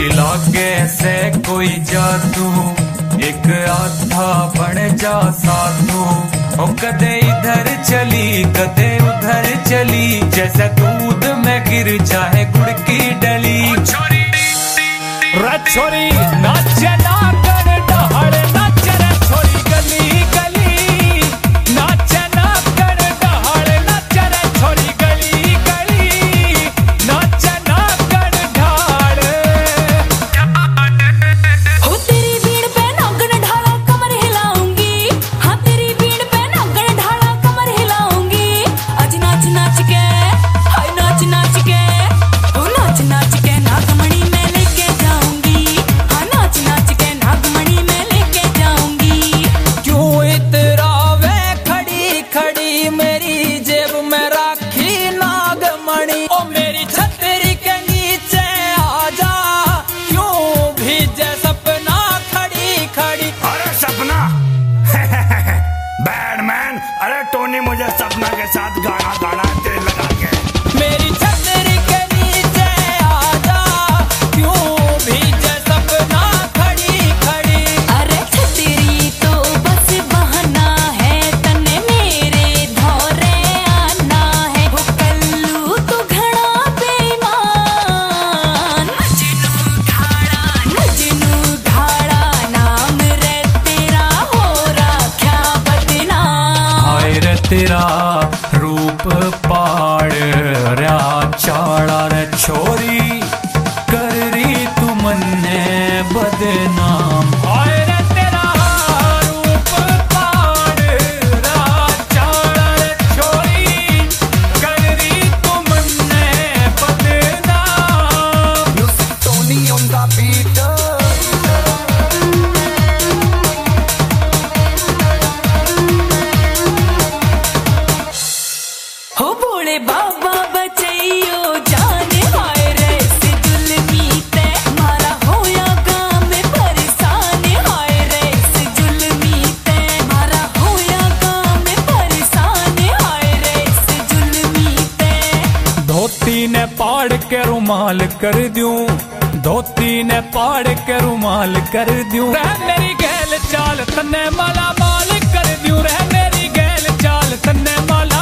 लागे से कोई जादू, एक आधा बन जा साधु। ओ कदे इधर चली कदे उधर चली, जैसे दूध में गिर जाए गुड़ की डली। छोरी नाचे ना कर डहाड़, नाच रे छोरी गली गली, नाचे ना कर डहाड़, नाच रे छोरी गली गली, नाचे ना कर ढाड़। हो तेरी बीड़ पे नागन ढाला कमर हिलाऊंगी, हाँ तेरी बीड़ पे नागन ढाला कमर हिलाऊंगी। आज नाच नाच के, हाय नाच नाच के, ओ नाच नाच के नागमणि में लेके जाऊंगी, हाँ नाच नाच के नागमणि में लेके जाऊंगी। क्यों इतरावे खड़ी खड़ी, मेरी जेब में राखी नागमणि। ओ मेरी छतरी के नीचे आजा, क्यों भीजे सपना खड़ी खड़ी। अरे सपना बैडमैन, अरे टोनी मुझे सपना के साथ गाना गाना है तेल लगा के। मेरी छतरी के नीचे आजा, क्यों भीजे सपना खड़ी खड़ी। अरे छतरी तो बस बहाना है, तने मेरे धौरे आना है। हो कल्लू तू घड़ा बेईमान, मजनू घाड़ा नाम रे तेरा हो राख्या बदनाम। हाय रे तेरा रूप पाड़ रया चाड़ा रे छोरी, कर री तू मन्ने बदनाम। हाय रे तेरा रूप पाड़ रया चाड़ा रे छोरी, कर री तू मन्ने बदनाम। Tony on the beat. हो भोले बाबा बचैयो जान, हाय रे से जुल्मी ते मारा होया गाँव में परेशान। हाय रे से जुल्मी ते मारा होया गाँव में परेशान। हाय रे से जुल्मी ते धोती ने पाड़ के रुमाल कर दूं, धोती ने पाड़ के रुमाल कर दूं। रह मेरी गैल चाल तन्ने माला माल कर दूं, रह मेरी गैल चाल तन्ने माला